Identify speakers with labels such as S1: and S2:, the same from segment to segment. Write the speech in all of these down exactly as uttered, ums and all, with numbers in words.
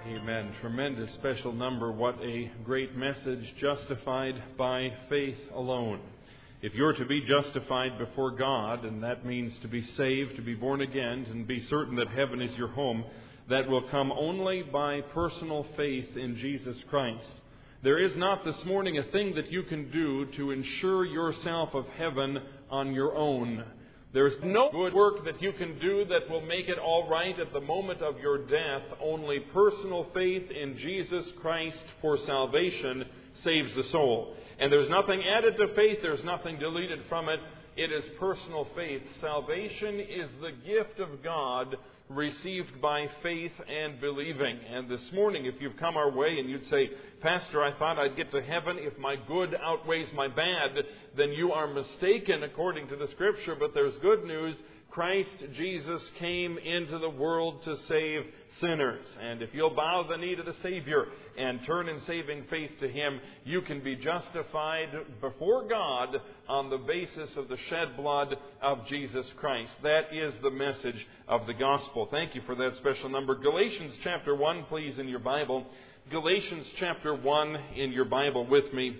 S1: Amen. Tremendous special number. What a great message. Justified by faith alone. If you're to be justified before God, and that means to be saved, to be born again, and be certain that heaven is your home, that will come only by personal faith in Jesus Christ. There is not this morning a thing that you can do to ensure yourself of heaven on your own. There's no good work that you can do that will make it all right at the moment of your death. Only personal faith in Jesus Christ for salvation saves the soul. And there's nothing added to faith. There's nothing deleted from it. It is personal faith. Salvation is the gift of God received by faith and believing. And this morning, if you've come our way and you'd say, Pastor, I thought I'd get to heaven if my good outweighs my bad, then you are mistaken according to the Scripture. But there's good news. Christ Jesus came into the world to save sinners. And if you'll bow the knee to the Savior and turn in saving faith to Him, you can be justified before God on the basis of the shed blood of Jesus Christ. That is the message of the gospel. Thank you for that special number. Galatians chapter one, please, in your Bible. Galatians chapter one in your Bible with me.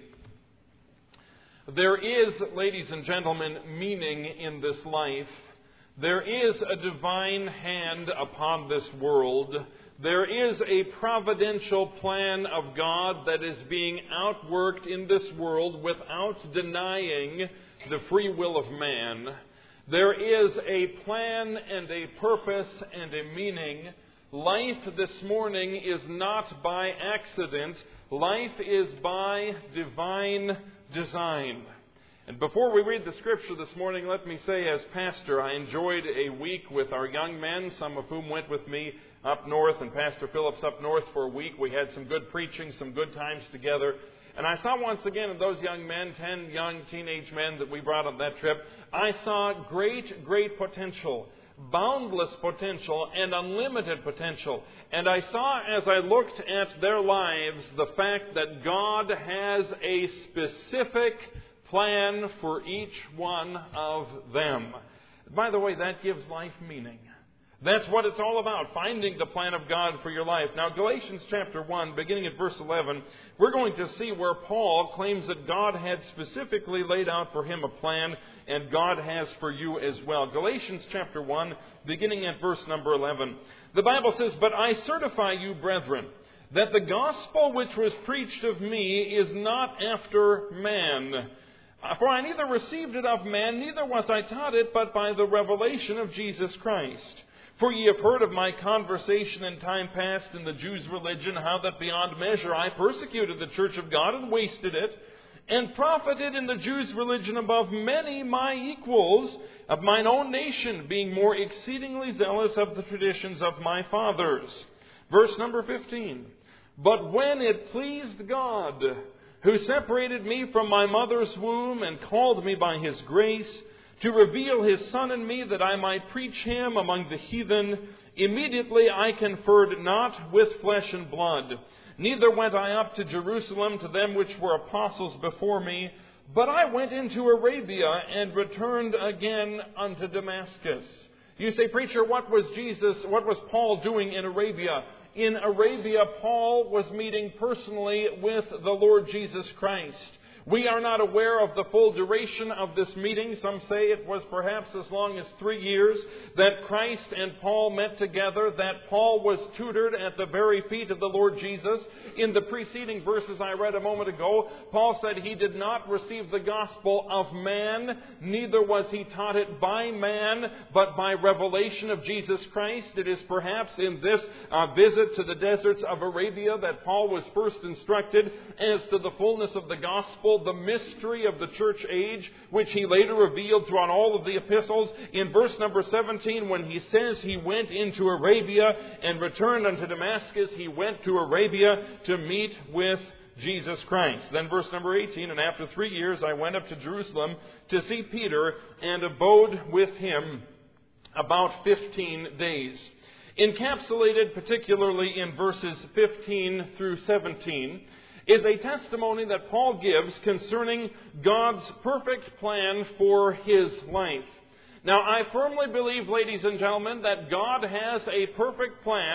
S1: There is, ladies and gentlemen, meaning in this life. There is a divine hand upon this world. There is a providential plan of God that is being outworked in this world without denying the free will of man. There is a plan and a purpose and a meaning. Life this morning is not by accident. Life is by divine design. And before we read the Scripture this morning, let me say, as pastor, I enjoyed a week with our young men, some of whom went with me up north, and Pastor Phillips up north for a week. We had some good preaching, some good times together. And I saw once again of those young men, ten young teenage men that we brought on that trip, I saw great, great potential, boundless potential, and unlimited potential. And I saw, as I looked at their lives, the fact that God has a specific plan for each one of them. By the way, that gives life meaning. That's what it's all about, finding the plan of God for your life. Now, Galatians chapter one, beginning at verse eleven, we're going to see where Paul claims that God had specifically laid out for him a plan, and God has for you as well. Galatians chapter one, beginning at verse number eleven. The Bible says, "But I certify you, brethren, that the gospel which was preached of me is not after man. For I neither received it of man, neither was I taught it, but by the revelation of Jesus Christ. For ye have heard of my conversation in time past in the Jews' religion, how that beyond measure I persecuted the church of God and wasted it, and profited in the Jews' religion above many my equals of mine own nation, being more exceedingly zealous of the traditions of my fathers." Verse number fifteen. "But when it pleased God, who separated me from my mother's womb and called me by His grace, to reveal His Son in me that I might preach Him among the heathen, immediately I conferred not with flesh and blood. Neither went I up to Jerusalem to them which were apostles before me, but I went into Arabia and returned again unto Damascus." You say, "Preacher, what was Jesus, what was Paul doing in Arabia?" In Arabia, Paul was meeting personally with the Lord Jesus Christ. We are not aware of the full duration of this meeting. Some say it was perhaps as long as three years that Christ and Paul met together, that Paul was tutored at the very feet of the Lord Jesus. In the preceding verses I read a moment ago, Paul said he did not receive the gospel of man, neither was he taught it by man, but by revelation of Jesus Christ. It is perhaps in this uh, visit to the deserts of Arabia that Paul was first instructed as to the fullness of the gospel, the mystery of the church age, which he later revealed throughout all of the epistles. In verse number seventeen, when he says he went into Arabia and returned unto Damascus, he went to Arabia to meet with Jesus Christ. Then verse number eighteen, "And after three years I went up to Jerusalem to see Peter, and abode with him about fifteen days. Encapsulated particularly in verses fifteen through seventeen, is a testimony that Paul gives concerning God's perfect plan for his life. Now, I firmly believe, ladies and gentlemen, that God has a perfect plan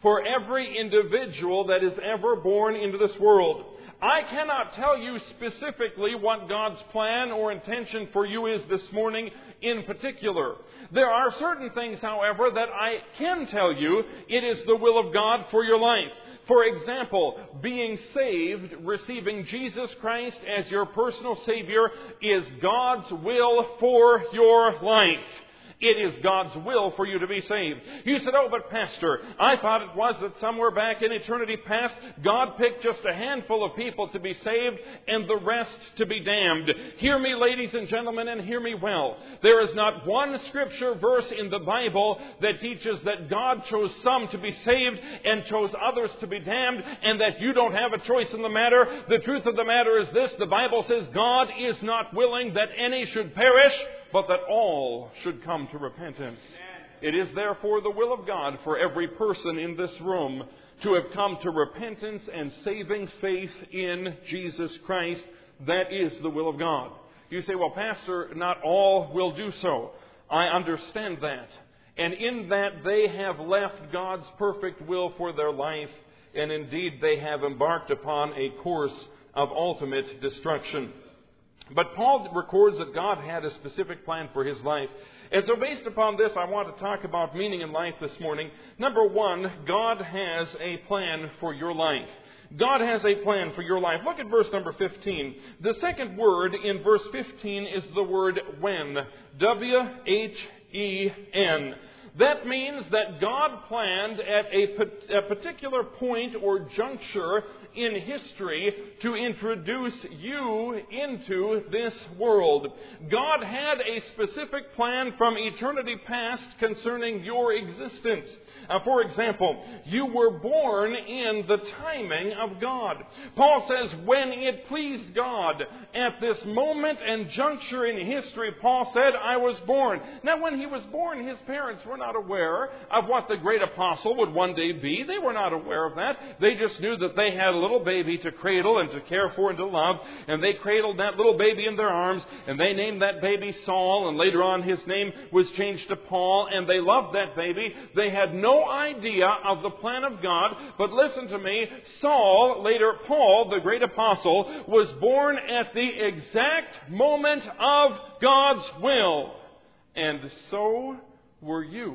S1: for every individual that is ever born into this world. I cannot tell you specifically what God's plan or intention for you is this morning in particular. There are certain things, however, that I can tell you it is the will of God for your life. For example, being saved, receiving Jesus Christ as your personal Savior, is God's will for your life. It is God's will for you to be saved. You said, oh, but Pastor, I thought it was that somewhere back in eternity past, God picked just a handful of people to be saved and the rest to be damned. Hear me, ladies and gentlemen, and hear me well. There is not one scripture verse in the Bible that teaches that God chose some to be saved and chose others to be damned, and that you don't have a choice in the matter. The truth of the matter is this: the Bible says God is not willing that any should perish, but that all should come to repentance. It is therefore the will of God for every person in this room to have come to repentance and saving faith in Jesus Christ. That is the will of God. You say, well, Pastor, not all will do so. I understand that. And in that they have left God's perfect will for their life, and indeed they have embarked upon a course of ultimate destruction. But Paul records that God had a specific plan for his life. And so based upon this, I want to talk about meaning in life this morning. Number one, God has a plan for your life. God has a plan for your life. Look at verse number fifteen. The second word in verse fifteen is the word when. W H E N. That means that God planned at a, a particular point or juncture in history to introduce you into this world. God had a specific plan from eternity past concerning your existence. Uh, for example, you were born in the timing of God. Paul says, when it pleased God, at this moment and juncture in history, Paul said, I was born. Now, when he was born, his parents were not aware of what the great apostle would one day be. They were not aware of that. They just knew that they had a little baby to cradle and to care for and to love. And they cradled that little baby in their arms, and they named that baby Saul, and later on his name was changed to Paul, and they loved that baby. They had no idea of the plan of God. But listen to me, Saul, later Paul, the great apostle, was born at the exact moment of God's will. And so were you.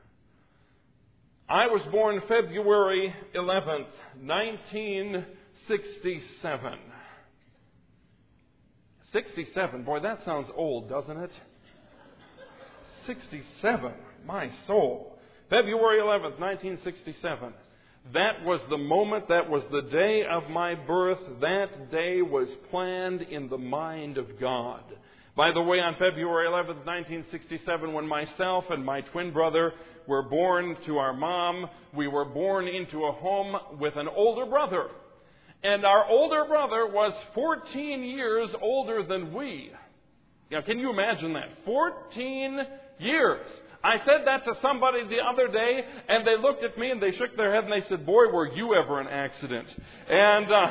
S1: I was born February eleventh, nineteen sixty-seven. sixty-seven, boy, that sounds old, doesn't it? sixty-seven, my soul. February eleventh, nineteen sixty-seven. That was the moment, that was the day of my birth. That day was planned in the mind of God. By the way, on February eleventh, nineteen sixty-seven, when myself and my twin brother were born to our mom, we were born into a home with an older brother. And our older brother was fourteen years older than we. Now, can you imagine that? fourteen years. I said that to somebody the other day, and they looked at me and they shook their head and they said, boy, were you ever an accident. And uh,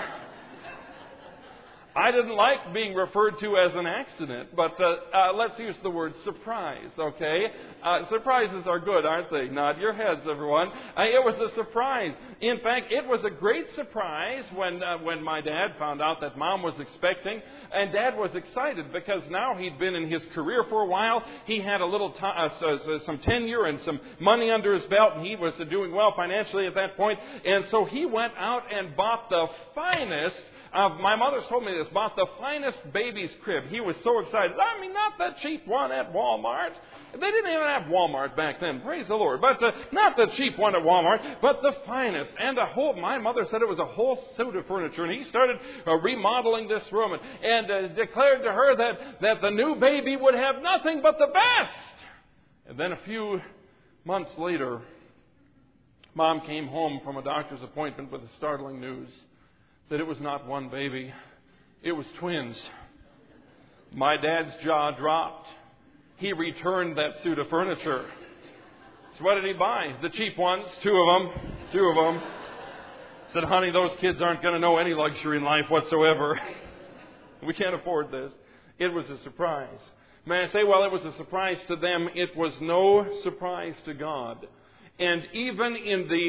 S1: I didn't like being referred to as an accident, but uh, uh, let's use the word surprise, okay? Uh, surprises are good, aren't they? Nod your heads, everyone. Uh, it was a surprise. In fact, it was a great surprise when uh, when my dad found out that Mom was expecting, and Dad was excited because now he'd been in his career for a while. He had a little t- uh, so, so some tenure and some money under his belt, and he was uh, doing well financially at that point. And so he went out and bought the finest. Uh, my mother's told me this, bought the finest baby's crib. He was so excited. I mean, not the cheap one at Walmart. They didn't even have Walmart back then, praise the Lord. But uh, not the cheap one at Walmart, but the finest. And a whole, my mother said it was a whole suit of furniture. And he started uh, remodeling this room and, and uh, declared to her that, that the new baby would have nothing but the best. And then a few months later, Mom came home from a doctor's appointment with the startling news that it was not one baby, it was twins. My dad's jaw dropped. He returned that suit of furniture. So what did he buy? The cheap ones, two of them, two of them. Said, honey, those kids aren't going to know any luxury in life whatsoever. We can't afford this. It was a surprise. May I say, well, it was a surprise to them. It was no surprise to God. And even in the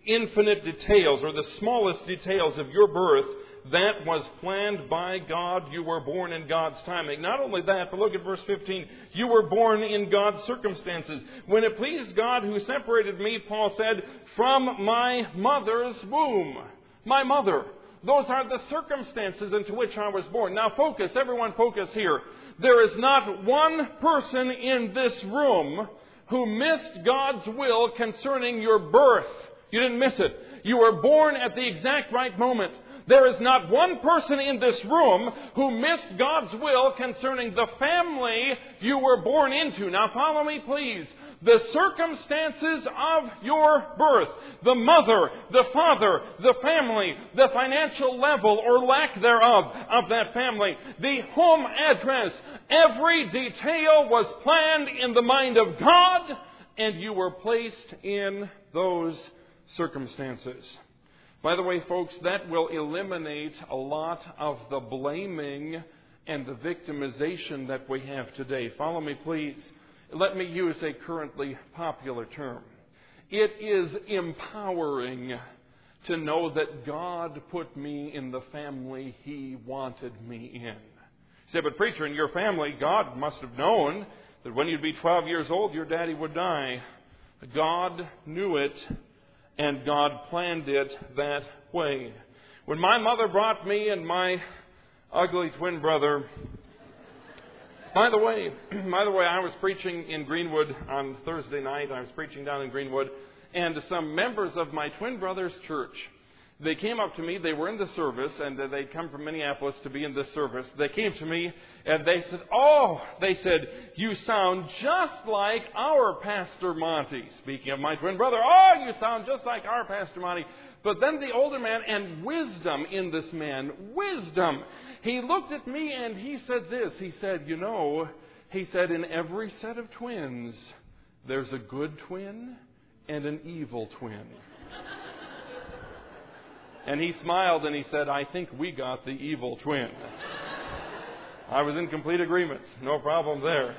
S1: infinite details or the smallest details of your birth, that was planned by God. You were born in God's timing. Not only that, but look at verse fifteen. You were born in God's circumstances. When it pleased God who separated me, Paul said, from my mother's womb. My mother. Those are the circumstances into which I was born. Now focus, everyone focus here. There is not one person in this room who missed God's will concerning your birth. You didn't miss it. You were born at the exact right moment. There is not one person in this room who missed God's will concerning the family you were born into. Now follow me, please. The circumstances of your birth, the mother, the father, the family, the financial level or lack thereof of that family, the home address, every detail was planned in the mind of God, and you were placed in those circumstances. By the way, folks, that will eliminate a lot of the blaming and the victimization that we have today. Follow me, please. Let me use a currently popular term. It is empowering to know that God put me in the family He wanted me in. You say, but preacher, in your family, God must have known that when you'd be twelve years old, your daddy would die. God knew it, and God planned it that way. When my mother brought me and my ugly twin brother... By the way, by the way, I was preaching in Greenwood on Thursday night. I was preaching down in Greenwood, and some members of my twin brother's church, they came up to me. They were in the service, and they'd come from Minneapolis to be in this service. They came to me, and they said, oh, they said, you sound just like our Pastor Monty. Speaking of my twin brother, oh, you sound just like our Pastor Monty. But then the older man, and wisdom in this man, wisdom. He looked at me and he said this. He said, you know, he said, in every set of twins, there's a good twin and an evil twin. And he smiled and he said, I think we got the evil twin. I was in complete agreement. No problem there.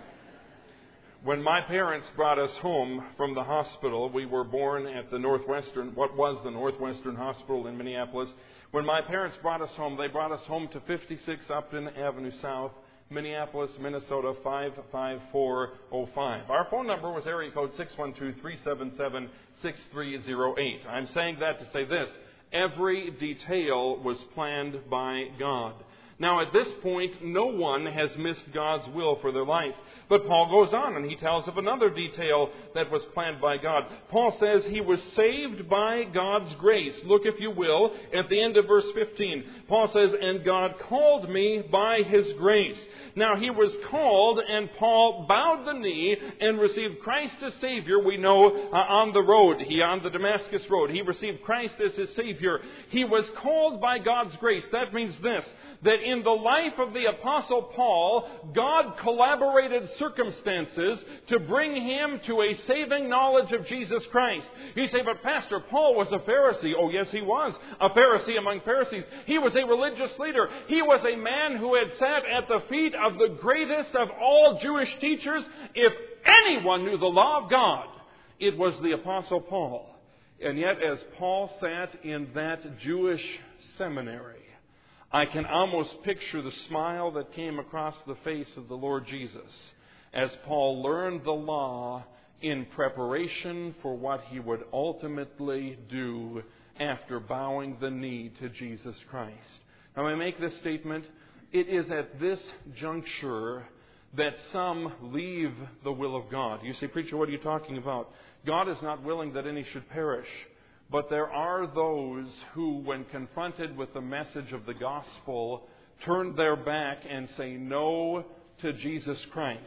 S1: When my parents brought us home from the hospital, we were born at the Northwestern, what was the Northwestern Hospital in Minneapolis. When my parents brought us home, they brought us home to fifty-six Upton Avenue South, Minneapolis, Minnesota five five four oh five. Our phone number was area code six one two, three seven seven, six three zero eight. I'm saying that to say this. Every detail was planned by God. Now, at this point, no one has missed God's will for their life. But Paul goes on and he tells of another detail that was planned by God. Paul says he was saved by God's grace. Look, if you will, at the end of verse fifteen. Paul says, and God called me by His grace. Now, he was called, and Paul bowed the knee and received Christ as Savior, we know, uh, on the road. He on the Damascus road. He received Christ as his Savior. He was called by God's grace. That means this, that in the life of the Apostle Paul, God collaborated circumstances to bring him to a saving knowledge of Jesus Christ. You say, but Pastor, Paul was a Pharisee. Oh, yes, he was a Pharisee among Pharisees. He was a religious leader. He was a man who had sat at the feet of the greatest of all Jewish teachers. If anyone knew the law of God, it was the Apostle Paul. And yet, as Paul sat in that Jewish seminary, I can almost picture the smile that came across the face of the Lord Jesus as Paul learned the law in preparation for what he would ultimately do after bowing the knee to Jesus Christ. Now, I make this statement. It is at this juncture that some leave the will of God. You say, preacher, what are you talking about? God is not willing that any should perish. But there are those who, when confronted with the message of the gospel, turn their back and say no to Jesus Christ.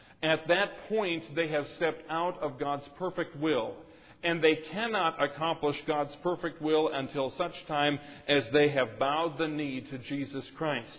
S1: At that point, they have stepped out of God's perfect will. And they cannot accomplish God's perfect will until such time as they have bowed the knee to Jesus Christ.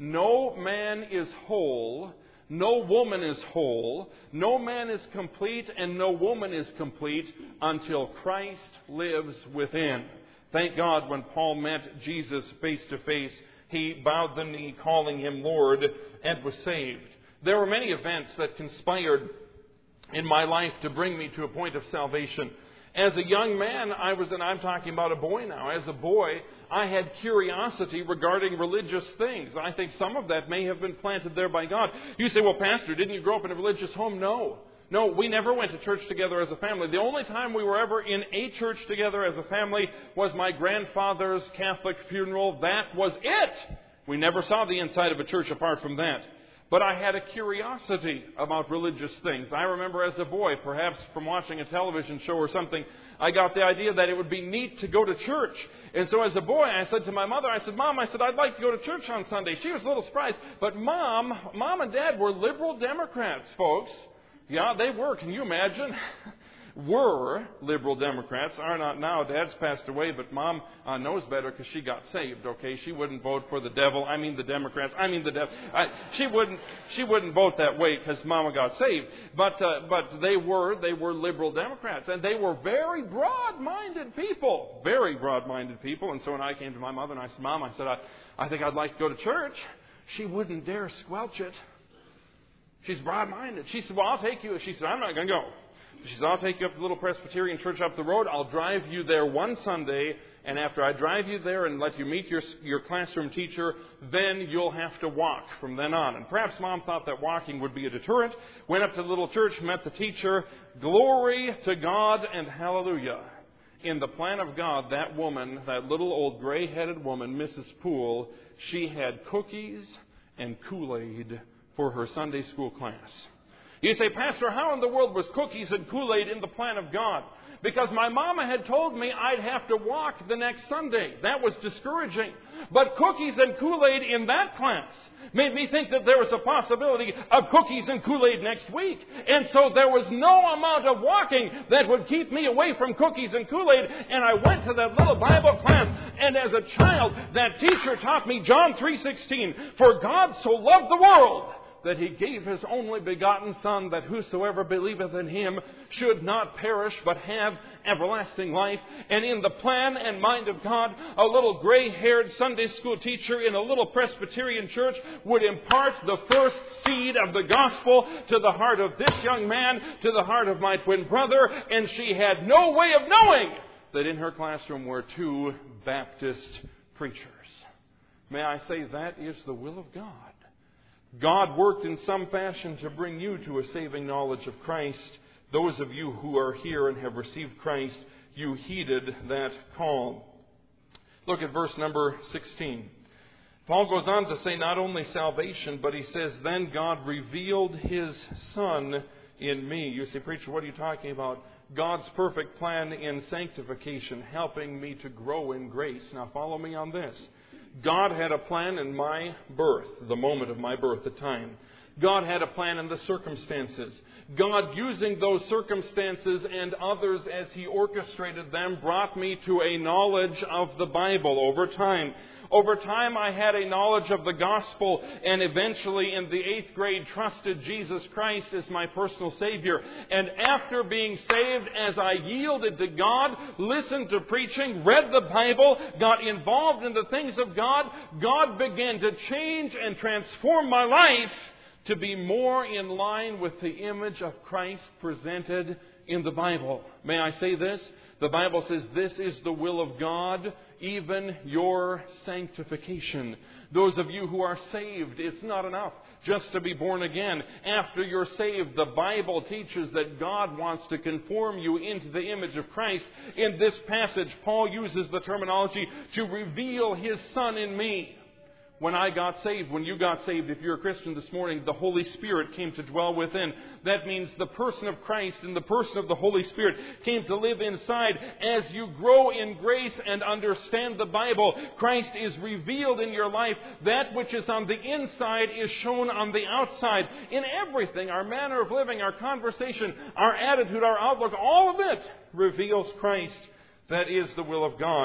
S1: No man is whole. No woman is whole, no man is complete, and no woman is complete until Christ lives within. Thank God when Paul met Jesus face to face, he bowed the knee, calling him Lord, and was saved. There were many events that conspired in my life to bring me to a point of salvation. As a young man, I was, and I'm talking about a boy now, as a boy, I had curiosity regarding religious things. I think some of that may have been planted there by God. You say, well, Pastor, didn't you grow up in a religious home? No. No, we never went to church together as a family. The only time we were ever in a church together as a family was my grandfather's Catholic funeral. That was it. We never saw the inside of a church apart from that. But I had a curiosity about religious things. I remember as a boy, perhaps from watching a television show or something, I got the idea that it would be neat to go to church. And so as a boy, I said to my mother, I said, Mom, I said, I'd like to go to church on Sunday. She was a little surprised. But Mom, Mom and Dad were liberal Democrats, folks. Yeah, they were. Can you imagine? Were liberal Democrats, are not now. Dad's passed away, but Mom uh, knows better because she got saved. Okay, she wouldn't vote for the devil. I mean the Democrats. I mean the devil. Uh, she wouldn't. She wouldn't vote that way because Mama got saved. But uh, but they were they were liberal Democrats, and they were very broad-minded people, very broad-minded people. And so when I came to my mother and I said, Mom, I said, I, I think I'd like to go to church. She wouldn't dare squelch it. She's broad-minded. She said, well, I'll take you. She said, I'm not going to go. She said, I'll take you up to the little Presbyterian church up the road. I'll drive you there one Sunday, and after I drive you there and let you meet your your classroom teacher, then you'll have to walk from then on. And perhaps Mom thought that walking would be a deterrent. Went up to the little church, met the teacher. Glory to God and hallelujah. In the plan of God, that woman, that little old gray-headed woman, Missus Poole, she had cookies and Kool-Aid for her Sunday school class. You say, Pastor, how in the world was cookies and Kool-Aid in the plan of God? Because my mama had told me I'd have to walk the next Sunday. That was discouraging. But cookies and Kool-Aid in that class made me think that there was a possibility of cookies and Kool-Aid next week. And so there was no amount of walking that would keep me away from cookies and Kool-Aid. And I went to that little Bible class. And as a child, that teacher taught me John three sixteen. For God so loved the world that He gave His only begotten Son, that whosoever believeth in Him should not perish, but have everlasting life. And in the plan and mind of God, a little gray-haired Sunday school teacher in a little Presbyterian church would impart the first seed of the gospel to the heart of this young man, to the heart of my twin brother, and she had no way of knowing that in her classroom were two Baptist preachers. May I say, that is the will of God. God worked in some fashion to bring you to a saving knowledge of Christ. Those of you who are here and have received Christ, you heeded that call. Look at verse number sixteen. Paul goes on to say not only salvation, but he says, then God revealed His Son in me. You say, preacher, what are you talking about? God's perfect plan in sanctification, helping me to grow in grace. Now follow me on this. God had a plan in my birth, the moment of my birth, the time. God had a plan in the circumstances. God, using those circumstances and others as He orchestrated them, brought me to a knowledge of the Bible over time. Over time, I had a knowledge of the gospel, and eventually in the eighth grade trusted Jesus Christ as my personal Savior. And after being saved, as I yielded to God, listened to preaching, read the Bible, got involved in the things of God, God began to change and transform my life to be more in line with the image of Christ presented in the Bible. May I say this? The Bible says this is the will of God, even your sanctification. Those of you who are saved, it's not enough just to be born again. After you're saved, the Bible teaches that God wants to conform you into the image of Christ. In this passage, Paul uses the terminology to reveal His Son in me. When I got saved, when you got saved, if you're a Christian this morning, the Holy Spirit came to dwell within. That means the person of Christ and the person of the Holy Spirit came to live inside. As you grow in grace and understand the Bible, Christ is revealed in your life. That which is on the inside is shown on the outside. In everything, our manner of living, our conversation, our attitude, our outlook, all of it reveals Christ. That is the will of God.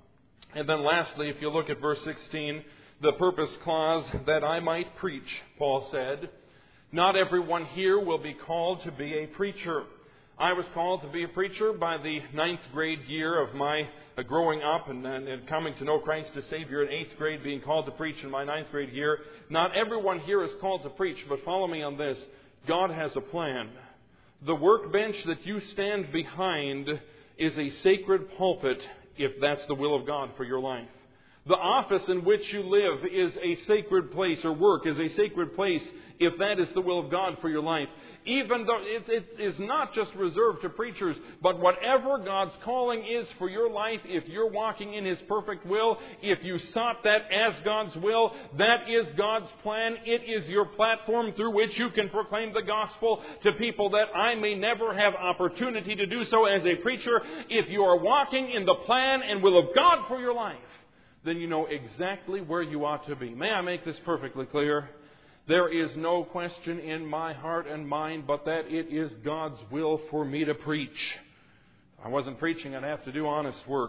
S1: And then lastly, if you look at verse sixteen, the purpose clause, that I might preach, Paul said. Not everyone here will be called to be a preacher. I was called to be a preacher by the ninth grade year of my uh, growing up and, and, and coming to know Christ as Savior. In eighth grade, being called to preach in my ninth grade year. Not everyone here is called to preach, but follow me on this. God has a plan. The workbench that you stand behind is a sacred pulpit if that's the will of God for your life. The office in which you live is a sacred place, or work is a sacred place if that is the will of God for your life. Even though it, it is not just reserved to preachers, but whatever God's calling is for your life, if you're walking in His perfect will, if you sought that as God's will, that is God's plan. It is your platform through which you can proclaim the gospel to people that I may never have opportunity to do so as a preacher. If you are walking in the plan and will of God for your life, then you know exactly where you ought to be. May I make this perfectly clear? There is no question in my heart and mind but that it is God's will for me to preach. If I wasn't preaching, I'd have to do honest work.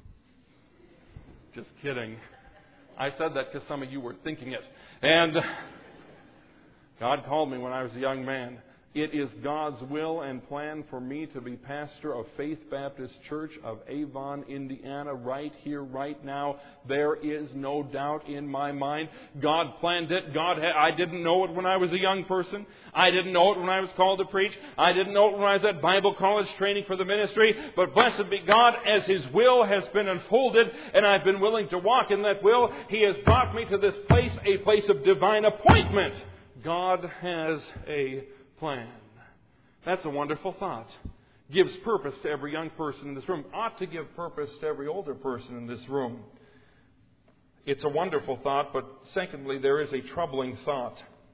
S1: Just kidding. I said that because some of you were thinking it. And God called me when I was a young man. It is God's will and plan for me to be pastor of Faith Baptist Church of Avon, Indiana, right here, right now. There is no doubt in my mind. God planned it. God had, I didn't know it when I was a young person. I didn't know it when I was called to preach. I didn't know it when I was at Bible college training for the ministry. But blessed be God, as His will has been unfolded and I've been willing to walk in that will, He has brought me to this place, a place of divine appointment. God has a plan. That's a wonderful thought. Gives purpose to every young person in this room. Ought to give purpose to every older person in this room. It's a wonderful thought, but secondly, there is a troubling thought.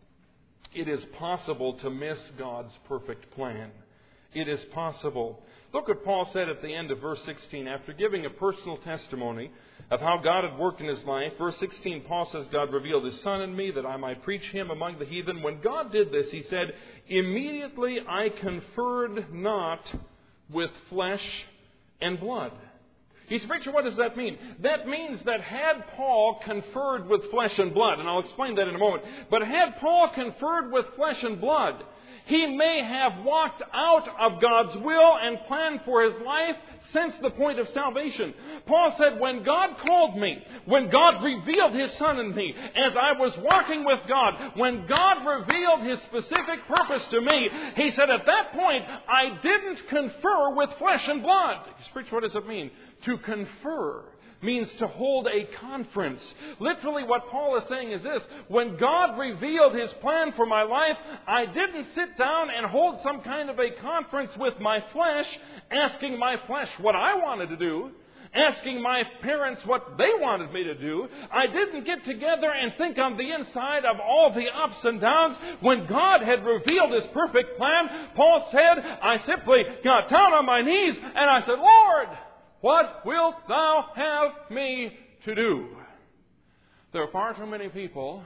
S1: It is possible to miss God's perfect plan. It is possible. Look what Paul said at the end of verse sixteen. After giving a personal testimony of how God had worked in his life, verse sixteen, Paul says, God revealed His Son in me that I might preach Him among the heathen. When God did this, he said, immediately I conferred not with flesh and blood. He said, preacher, what does that mean? That means that had Paul conferred with flesh and blood, and I'll explain that in a moment, but had Paul conferred with flesh and blood, he may have walked out of God's will and plan for his life since the point of salvation. Paul said, when God called me, when God revealed His Son in me, as I was walking with God, when God revealed His specific purpose to me, he said, at that point, I didn't confer with flesh and blood. Preach, what does it mean? To confer means to hold a conference. Literally what Paul is saying is this: when God revealed His plan for my life, I didn't sit down and hold some kind of a conference with my flesh, asking my flesh what I wanted to do, asking my parents what they wanted me to do. I didn't get together and think on the inside of all the ups and downs. When God had revealed His perfect plan, Paul said, I simply got down on my knees and I said, Lord, what wilt Thou have me to do? There are far too many people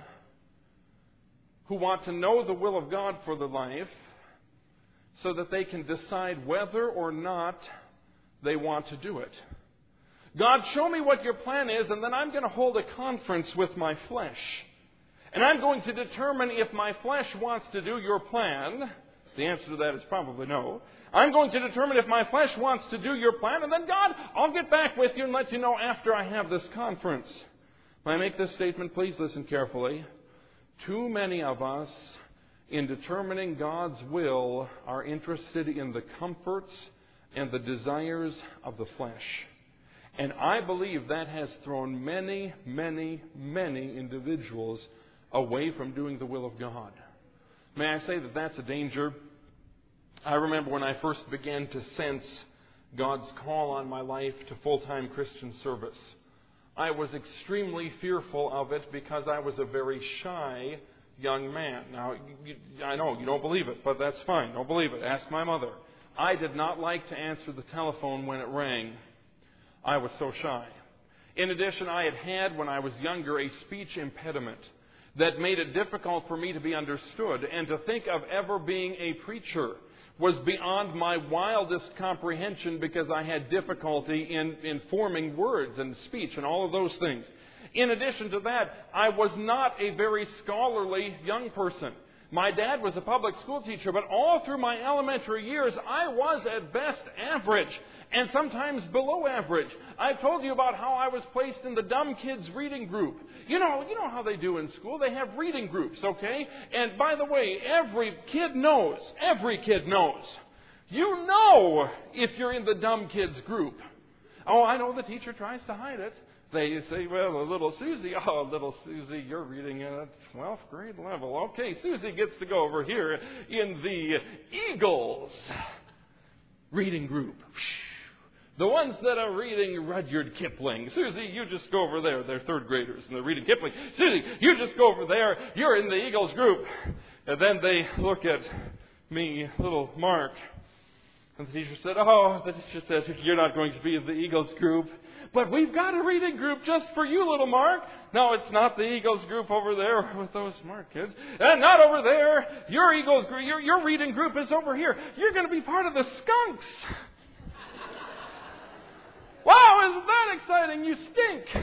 S1: who want to know the will of God for their life so that they can decide whether or not they want to do it. God, show me what Your plan is, and then I'm going to hold a conference with my flesh. And I'm going to determine if my flesh wants to do Your plan. The answer to that is probably no. I'm going to determine if my flesh wants to do Your plan, and then, God, I'll get back with you and let you know after I have this conference. When I make this statement, please listen carefully. Too many of us, in determining God's will, are interested in the comforts and the desires of the flesh. And I believe that has thrown many, many, many individuals away from doing the will of God. May I say that that's a danger? I remember when I first began to sense God's call on my life to full-time Christian service. I was extremely fearful of it because I was a very shy young man. Now, you, I know you don't believe it, but that's fine. Don't believe it. Ask my mother. I did not like to answer the telephone when it rang. I was so shy. In addition, I had had, when I was younger, a speech impediment that made it difficult for me to be understood. And to think of ever being a preacher was beyond my wildest comprehension because I had difficulty in, in forming words and speech and all of those things. In addition to that, I was not a very scholarly young person. My dad was a public school teacher, but all through my elementary years, I was at best average, and sometimes below average. I've told you about how I was placed in the dumb kids reading group. You know, you know how they do in school. They have reading groups, okay? And by the way, every kid knows, every kid knows You know if you're in the dumb kids group. Oh, I know the teacher tries to hide it. They say, well, little Susie, oh, little Susie, you're reading at twelfth grade level. Okay, Susie gets to go over here in the Eagles reading group. The ones that are reading Rudyard Kipling. Susie, you just go over there. They're third graders and they're reading Kipling. Susie, you just go over there. You're in the Eagles group. And then they look at me, little Mark. And the teacher said, oh, the teacher said, you're not going to be in the Eagles group. But we've got a reading group just for you, little Mark. No, it's not the Eagles group over there with those smart kids. And not over there. Your Eagles group, your, your reading group is over here. You're going to be part of the Skunks. Wow, isn't that exciting? You stink.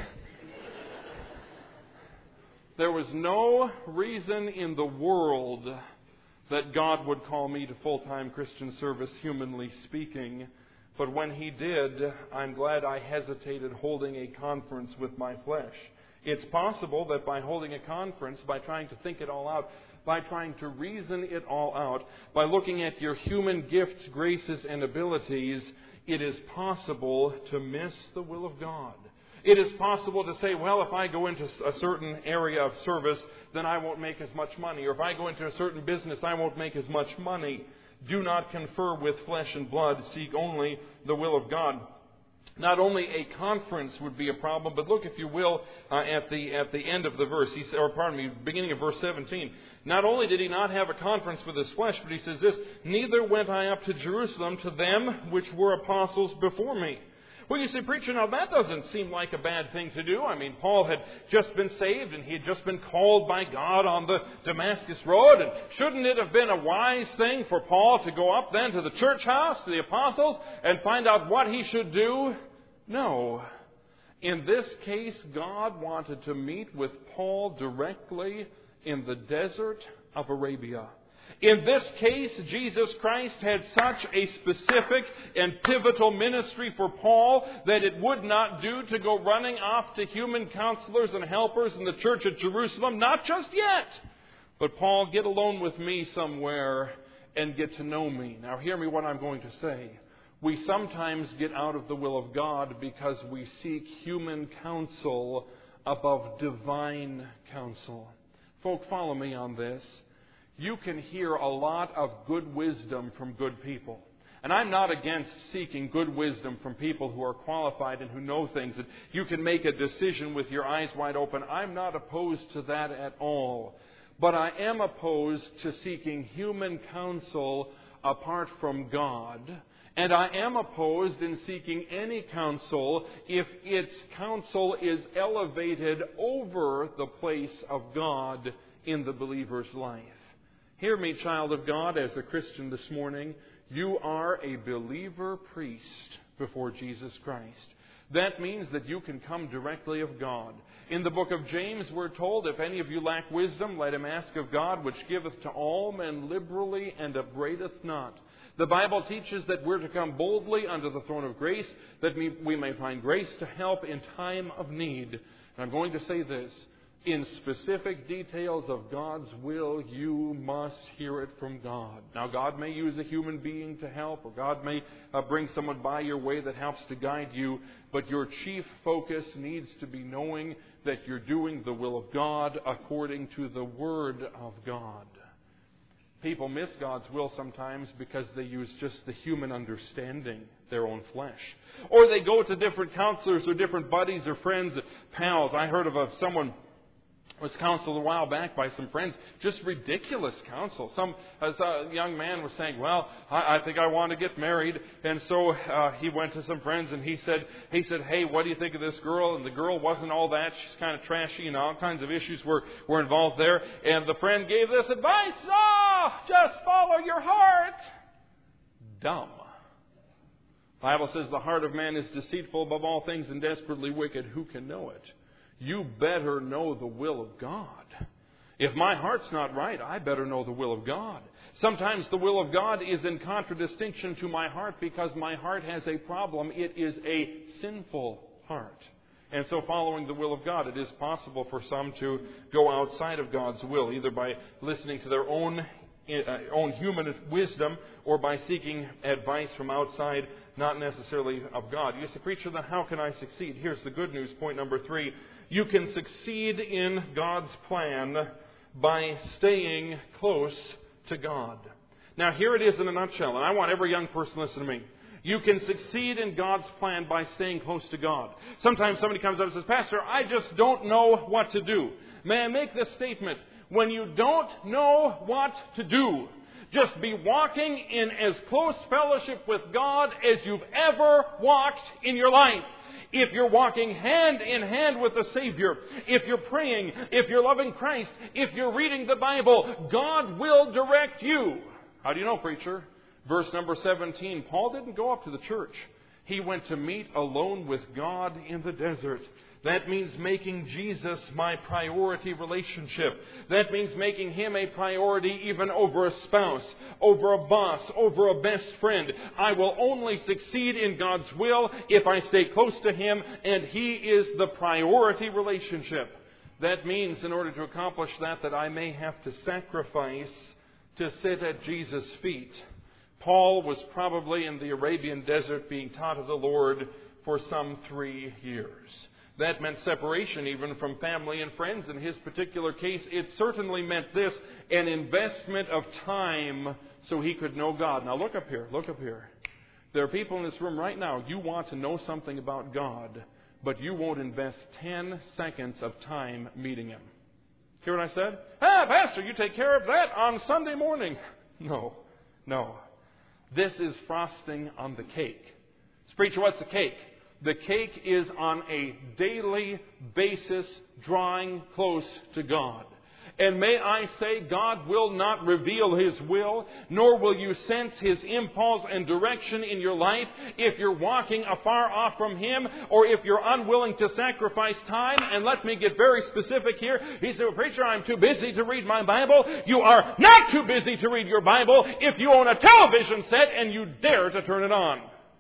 S1: There was no reason in the world that God would call me to full-time Christian service, humanly speaking. But when He did, I'm glad I hesitated holding a conference with my flesh. It's possible that by holding a conference, by trying to think it all out, by trying to reason it all out, by looking at your human gifts, graces, and abilities, it is possible to miss the will of God. It is possible to say, well, if I go into a certain area of service, then I won't make as much money. Or if I go into a certain business, I won't make as much money. Do not confer with flesh and blood. Seek only the will of God. Not only a conference would be a problem, but look, if you will, uh, at the at the end of the verse, he, or pardon me, beginning of verse seventeen. Not only did he not have a conference with his flesh, but he says this, neither went I up to Jerusalem to them which were apostles before me. Well, you say, preacher, now that doesn't seem like a bad thing to do. I mean, Paul had just been saved and he had just been called by God on the Damascus road. And shouldn't it have been a wise thing for Paul to go up then to the church house, to the apostles, and find out what he should do? No. In this case, God wanted to meet with Paul directly in the desert of Arabia. In this case, Jesus Christ had such a specific and pivotal ministry for Paul that it would not do to go running off to human counselors and helpers in the church at Jerusalem. Not just yet. But Paul, get alone with me somewhere and get to know me. Now hear me what I'm going to say. We sometimes get out of the will of God because we seek human counsel above divine counsel. Folk, follow me on this. You can hear a lot of good wisdom from good people. And I'm not against seeking good wisdom from people who are qualified and who know things. And you can make a decision with your eyes wide open. I'm not opposed to that at all. But I am opposed to seeking human counsel apart from God. And I am opposed in seeking any counsel if its counsel is elevated over the place of God in the believer's life. Hear me, child of God, as a Christian this morning. You are a believer priest before Jesus Christ. That means that you can come directly of God. In the book of James, we're told, if any of you lack wisdom, let him ask of God, which giveth to all men liberally and upbraideth not. The Bible teaches that we're to come boldly unto the throne of grace, that we may find grace to help in time of need. And I'm going to say this. In specific details of God's will, you must hear it from God. Now, God may use a human being to help, or God may uh, bring someone by your way that helps to guide you, but your chief focus needs to be knowing that you're doing the will of God according to the Word of God. People miss God's will sometimes because they use just the human understanding, their own flesh. Or they go to different counselors or different buddies or friends, pals. I heard of a, someone was counseled a while back by some friends. Just ridiculous counsel. Some as a young man was saying, well, I, I think I want to get married. And so uh, he went to some friends and he said, he said, hey, what do you think of this girl? And the girl wasn't all that. She's kind of trashy and all kinds of issues were, were involved there. And the friend gave this advice. Oh, just follow your heart. Dumb. The Bible says the heart of man is deceitful above all things and desperately wicked. Who can know it? You better know the will of God. If my heart's not right, I better know the will of God. Sometimes the will of God is in contradistinction to my heart because my heart has a problem. It is a sinful heart. And so following the will of God, it is possible for some to go outside of God's will, either by listening to their own own human wisdom or by seeking advice from outside, not necessarily of God. You say, preacher, then how can I succeed? Here's the good news, point number three. You can succeed in God's plan by staying close to God. Now, here it is in a nutshell, and I want every young person listening to me. You can succeed in God's plan by staying close to God. Sometimes somebody comes up and says, Pastor, I just don't know what to do. May I make this statement? When you don't know what to do, just be walking in as close fellowship with God as you've ever walked in your life. If you're walking hand in hand with the Savior, if you're praying, if you're loving Christ, if you're reading the Bible, God will direct you. How do you know, preacher? Verse number seventeen, Paul didn't go up to the church. He went to meet alone with God in the desert. That means making Jesus my priority relationship. That means making Him a priority even over a spouse, over a boss, over a best friend. I will only succeed in God's will if I stay close to Him, and He is the priority relationship. That means in order to accomplish that, that I may have to sacrifice to sit at Jesus' feet. Paul was probably in the Arabian desert being taught of the Lord for some three years. That meant separation even from family and friends. In his particular case, it certainly meant this, an investment of time so he could know God. Now look up here, look up here. There are people in this room right now, you want to know something about God, but you won't invest ten seconds of time meeting Him. Hear what I said? Ah, Pastor, you take care of that on Sunday morning. No, no. This is frosting on the cake. So, preacher, what's the cake? The cake is on a daily basis drawing close to God. And may I say, God will not reveal His will, nor will you sense His impulse and direction in your life if you're walking afar off from Him, or if you're unwilling to sacrifice time. And let me get very specific here. He said, well, preacher, I'm too busy to read my Bible. You are not too busy to read your Bible if you own a television set and you dare to turn it on.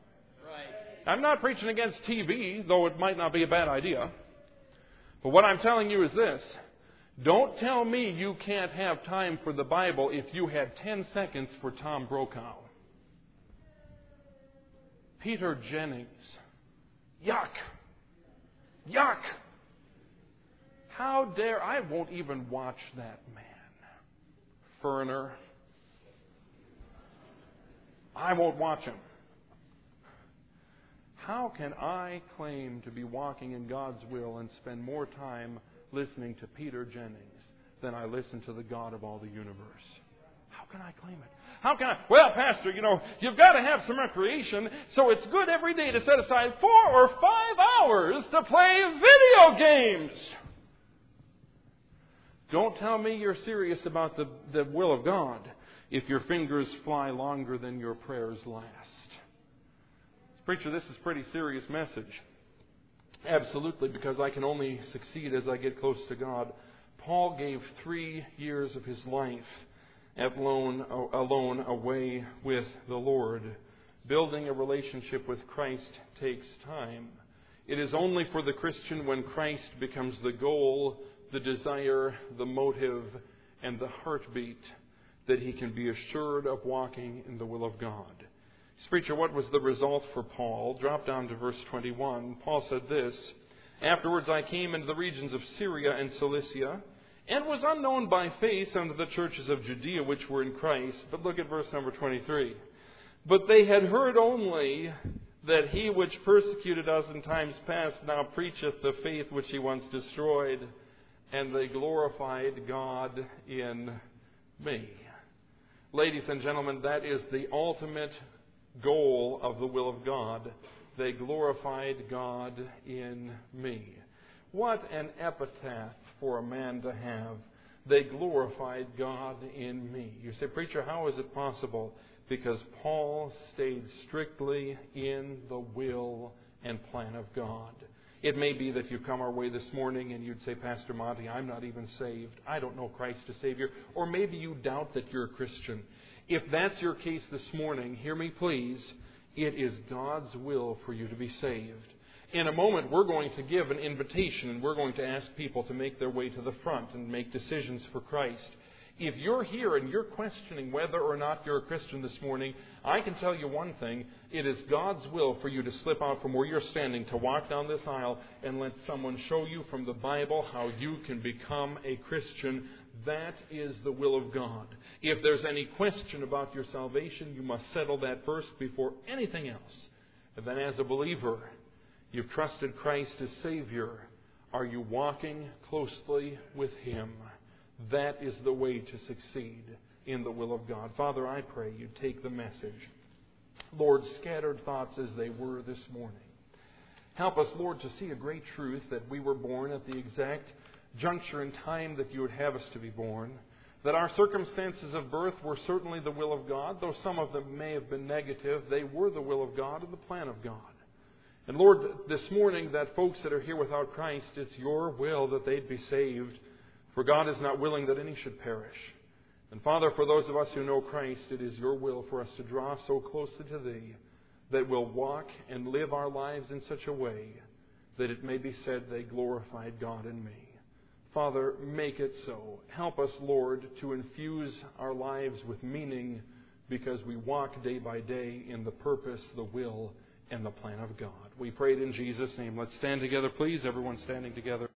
S1: I'm not preaching against T V, though it might not be a bad idea. But what I'm telling you is this. Don't tell me you can't have time for the Bible if you had ten seconds for Tom Brokaw. Peter Jennings. Yuck. Yuck. How dare I won't even watch that man. Ferner. I won't watch him. How can I claim to be walking in God's will and spend more time listening to Peter Jennings than I listen to the God of all the universe? How can I claim it? How can I? Well, Pastor, you know, you've got to have some recreation, so it's good every day to set aside four or five hours to play video games. Don't tell me you're serious about the, the will of God if your fingers fly longer than your prayers last. Preacher, this is a pretty serious message. Absolutely, because I can only succeed as I get close to God. Paul gave three years of his life alone, alone away with the Lord. Building a relationship with Christ takes time. It is only for the Christian when Christ becomes the goal, the desire, the motive, and the heartbeat that he can be assured of walking in the will of God. Preacher, what was the result for Paul? Drop down to verse twenty-one. Paul said this, afterwards I came into the regions of Syria and Cilicia, and was unknown by face unto the churches of Judea which were in Christ. But look at verse number twenty-three. But they had heard only that he which persecuted us in times past now preacheth the faith which he once destroyed, and they glorified God in me. Ladies and gentlemen, that is the ultimate goal of the will of God. They glorified God in me. What an epitaph for a man to have. They glorified God in me. You say, preacher, how is it possible? Because Paul stayed strictly in the will and plan of God. It may be that you come our way this morning and you'd say, Pastor Monty, I'm not even saved. I don't know Christ as Savior. Or maybe you doubt that you're a Christian. If that's your case this morning, hear me please, it is God's will for you to be saved. In a moment, we're going to give an invitation and we're going to ask people to make their way to the front and make decisions for Christ. If you're here and you're questioning whether or not you're a Christian this morning, I can tell you one thing. It is God's will for you to slip out from where you're standing, to walk down this aisle, and let someone show you from the Bible how you can become a Christian. That is the will of God. If there's any question about your salvation, you must settle that first before anything else. And then as a believer, you've trusted Christ as Savior. Are you walking closely with Him? That is the way to succeed in the will of God. Father, I pray you take the message. Lord, scattered thoughts as they were this morning. Help us, Lord, to see a great truth that we were born at the exact juncture in time that you would have us to be born. That our circumstances of birth were certainly the will of God, though some of them may have been negative. They were the will of God and the plan of God. And Lord, this morning, that folks that are here without Christ, it's your will that they'd be saved. For God is not willing that any should perish. And Father, for those of us who know Christ, it is your will for us to draw so closely to Thee that we'll walk and live our lives in such a way that it may be said they glorified God in me. Father, make it so. Help us, Lord, to infuse our lives with meaning because we walk day by day in the purpose, the will, and the plan of God. We pray it in Jesus' name. Let's stand together, please. Everyone standing together.